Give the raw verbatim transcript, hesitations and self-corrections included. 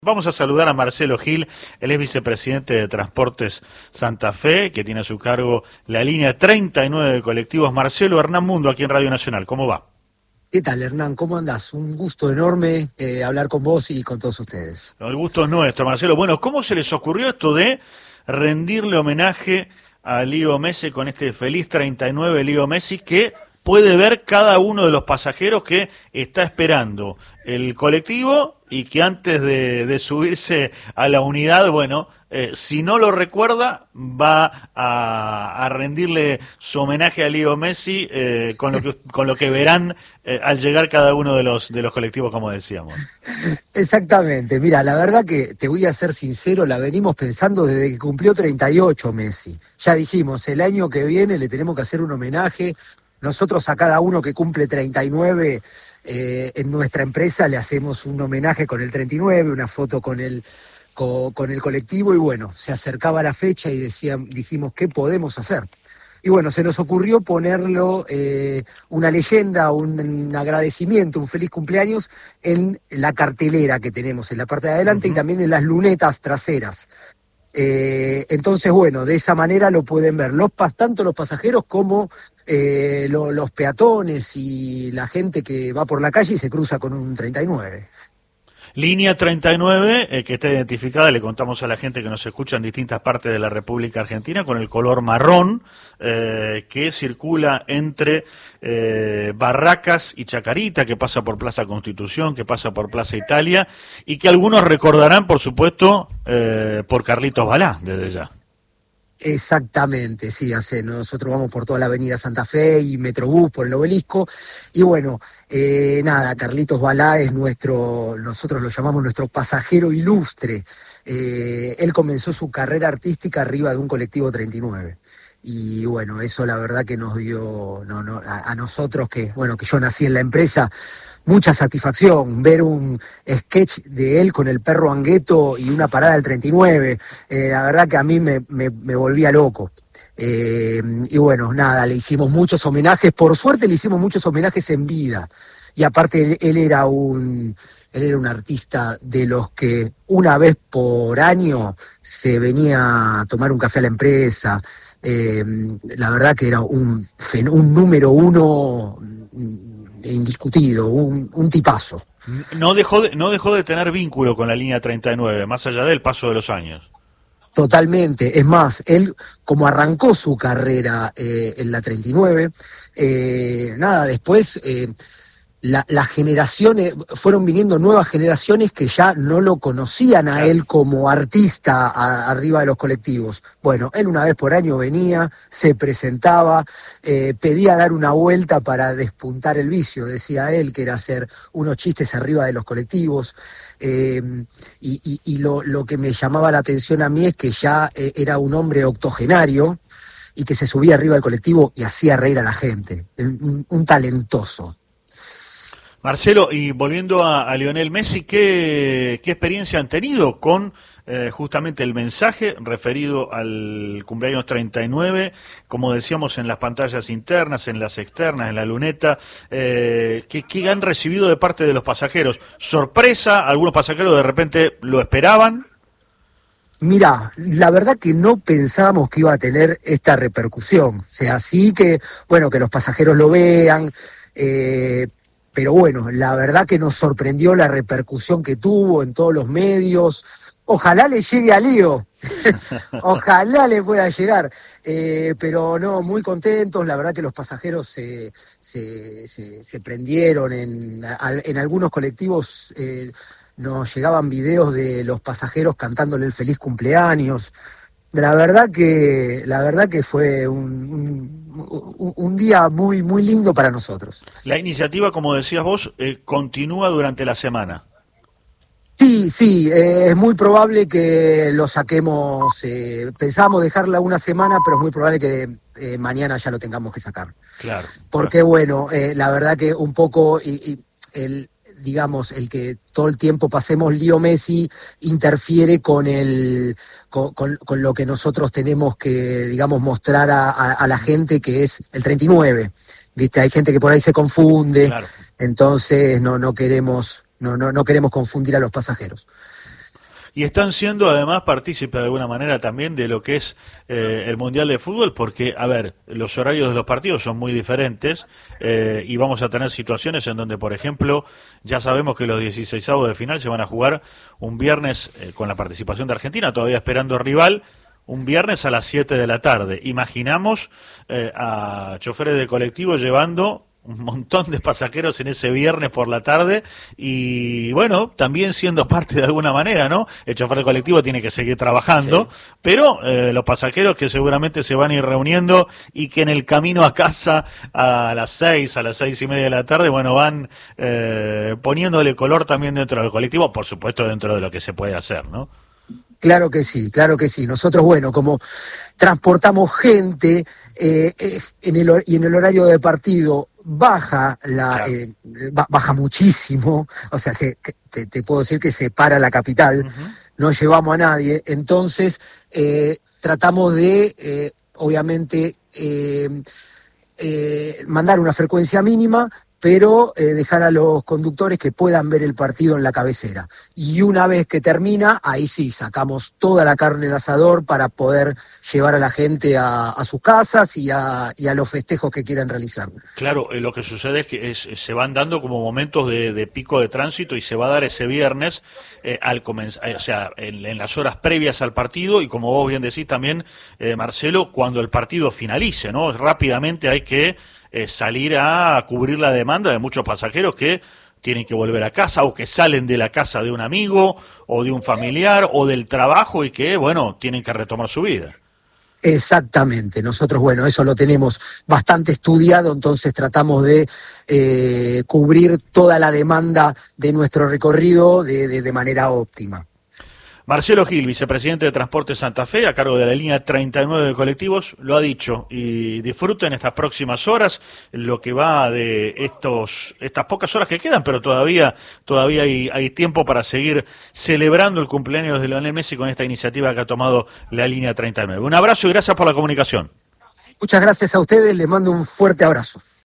Vamos a saludar a Marcelo Gil, él es vicepresidente de Transportes Santa Fe, que tiene a su cargo la línea treinta y nueve de colectivos. Marcelo, Hernán Mundo, aquí en Radio Nacional, ¿cómo va? ¿Qué tal, Hernán? ¿Cómo andás? Un gusto enorme eh, hablar con vos y con todos ustedes. El gusto es nuestro, Marcelo. Bueno, ¿cómo se les ocurrió esto de rendirle homenaje a Leo Messi con este feliz treinta y nueve Leo Messi que puede ver cada uno de los pasajeros que está esperando el colectivo y que antes de, de subirse a la unidad, bueno, eh, si no lo recuerda, va a, a rendirle su homenaje a Leo Messi eh, con lo que con lo que verán eh, al llegar cada uno de los de los colectivos, como decíamos. Exactamente. Mira, la verdad que te voy a ser sincero, la venimos pensando desde que cumplió treinta y ocho Messi. Ya dijimos, el año que viene le tenemos que hacer un homenaje. Nosotros a cada uno que cumple treinta y nueve eh, en nuestra empresa le hacemos un homenaje con el treinta y nueve, una foto con el, con, con el colectivo y bueno, se acercaba la fecha y decían, dijimos, ¿qué podemos hacer? Y bueno, se nos ocurrió ponerlo eh, una leyenda, un, un agradecimiento, un feliz cumpleaños en la cartelera que tenemos en la parte de adelante uh-huh. y también en las lunetas traseras. Eh, entonces, bueno, de esa manera lo pueden ver los tanto los pasajeros como eh, lo, los peatones y la gente que va por la calle y se cruza con un treinta y nueve. Línea treinta y nueve, eh, que está identificada, le contamos a la gente que nos escucha en distintas partes de la República Argentina, con el color marrón, eh, que circula entre eh, Barracas y Chacarita, que pasa por Plaza Constitución, que pasa por Plaza Italia, y que algunos recordarán, por supuesto, eh, por Carlitos Balá, desde ya. Exactamente, sí, hace, nosotros vamos por toda la avenida Santa Fe y Metrobús por el Obelisco, y bueno, eh, nada, Carlitos Balá es nuestro, nosotros lo llamamos nuestro pasajero ilustre. Eh, él comenzó su carrera artística arriba de un colectivo treinta y nueve. Y bueno, eso la verdad que nos dio, no, no, a, a nosotros que, bueno, que yo nací en la empresa, mucha satisfacción ver un sketch de él con el perro Angueto y una parada del treinta y nueve. Eh, la verdad que a mí me, me, me volvía loco. Eh, y bueno, nada, le hicimos muchos homenajes. Por suerte le hicimos muchos homenajes en vida. Y aparte él, él era un... Él era un artista de los que una vez por año se venía a tomar un café a la empresa. Eh, la verdad que era un, un número uno indiscutido, un, un tipazo. No dejó, de, no dejó de tener vínculo con la línea treinta y nueve, más allá del paso de los años. Totalmente, es más, él como arrancó su carrera eh, en la treinta y nueve, eh, nada, después... Eh, La, las generaciones, fueron viniendo nuevas generaciones que ya no lo conocían a él como artista a, arriba de los colectivos. Bueno, él una vez por año venía, se presentaba, eh, pedía dar una vuelta para despuntar el vicio, decía él, que era hacer unos chistes arriba de los colectivos. Eh, y y, y lo, lo que me llamaba la atención a mí es que ya eh, era un hombre octogenario y que se subía arriba del colectivo y hacía reír a la gente, un, un talentoso. Marcelo, y volviendo a, a Lionel Messi, ¿qué, qué experiencia han tenido con eh, justamente el mensaje referido al cumpleaños treinta y nueve, como decíamos en las pantallas internas, en las externas, en la luneta? Eh, ¿qué, ¿Qué han recibido de parte de los pasajeros? ¿Sorpresa? ¿Algunos pasajeros de repente lo esperaban? Mirá, la verdad que no pensábamos que iba a tener esta repercusión. O sea, sí que, bueno, que los pasajeros lo vean, eh, pero bueno, la verdad que nos sorprendió la repercusión que tuvo en todos los medios. Ojalá le llegue a Leo, ojalá le pueda llegar, eh, pero no, muy contentos. La verdad que los pasajeros se, se, se, se prendieron, en, en algunos colectivos eh, nos llegaban videos de los pasajeros cantándole el feliz cumpleaños. La verdad que la verdad que fue un, un, un día muy muy lindo para nosotros. La iniciativa, como decías vos, eh, continúa durante la semana. Sí, sí, eh, es muy probable que lo saquemos, eh, pensamos dejarla una semana, pero es muy probable que eh, mañana ya lo tengamos que sacar. Claro. Porque claro. bueno, eh, la verdad que un poco y, y el digamos, el que todo el tiempo pasemos Leo Messi interfiere con el con, con, con lo que nosotros tenemos que, digamos, mostrar a, a, a la gente, que es el treinta y nueve. ¿Viste? Hay gente que por ahí se confunde, claro. Entonces no no queremos no no no queremos confundir a los pasajeros. Y están siendo además partícipes de alguna manera también de lo que es eh, el Mundial de Fútbol, porque, a ver, los horarios de los partidos son muy diferentes eh, y vamos a tener situaciones en donde, por ejemplo, ya sabemos que los dieciseisavos de final se van a jugar un viernes eh, con la participación de Argentina, todavía esperando rival, un viernes a las siete de la tarde. Imaginamos eh, a choferes de colectivo llevando un montón de pasajeros en ese viernes por la tarde y, bueno, también siendo parte de alguna manera, ¿no? El chofer de colectivo tiene que seguir trabajando, sí. pero eh, los pasajeros que seguramente se van a ir reuniendo y que en el camino a casa a las seis, a las seis y media de la tarde, bueno, van eh, poniéndole color también dentro del colectivo, por supuesto dentro de lo que se puede hacer, ¿no? Claro que sí, claro que sí. Nosotros, bueno, como transportamos gente eh, eh, en el, y en el horario de partido baja la claro. eh, baja muchísimo, o sea, se, te, te puedo decir que se para la capital, uh-huh. no llevamos a nadie, entonces eh, tratamos de, eh, obviamente, eh, eh, mandar una frecuencia mínima, pero eh, dejar a los conductores que puedan ver el partido en la cabecera. Y una vez que termina, ahí sí, sacamos toda la carne del asador para poder llevar a la gente a, a sus casas y a, y a los festejos que quieran realizar. Claro, eh, lo que sucede es que es, se van dando como momentos de, de pico de tránsito y se va a dar ese viernes, eh, al comenzar, eh, o sea, en, en las horas previas al partido y como vos bien decís también, eh, Marcelo, cuando el partido finalice, ¿no? Rápidamente hay que Eh, salir a cubrir la demanda de muchos pasajeros que tienen que volver a casa o que salen de la casa de un amigo o de un familiar o del trabajo y que, bueno, tienen que retomar su vida. Exactamente, nosotros, bueno, eso lo tenemos bastante estudiado, entonces tratamos de eh, cubrir toda la demanda de nuestro recorrido de, de, de manera óptima. Marcelo Gil, vicepresidente de Transporte Santa Fe, a cargo de la línea treinta y nueve de colectivos, lo ha dicho, y disfruten estas próximas horas, lo que va de estos estas pocas horas que quedan, pero todavía todavía hay, hay tiempo para seguir celebrando el cumpleaños de Lionel Messi con esta iniciativa que ha tomado la línea treinta y nueve. Un abrazo y gracias por la comunicación. Muchas gracias a ustedes, les mando un fuerte abrazo.